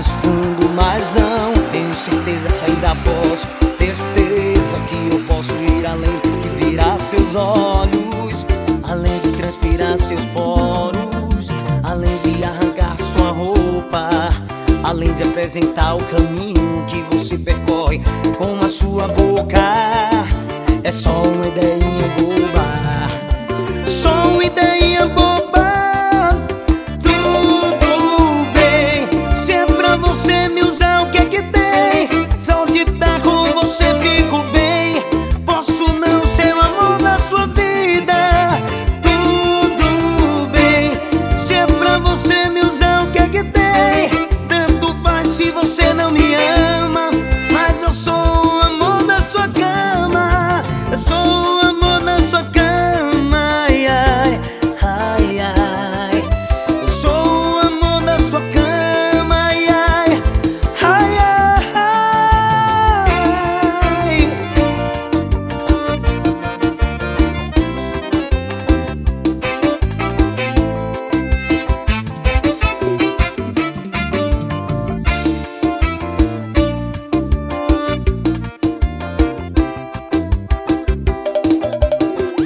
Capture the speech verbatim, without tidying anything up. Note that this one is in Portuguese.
mais fundo, mas não tenho certeza se ainda posso ter certeza que eu posso ir além, que virar seus olhos, além de transpirar seus poros, além de arrancar sua roupa, além de apresentar o caminho que você percorre com a sua boca. É só uma ideinha boba, só uma ideinha boba.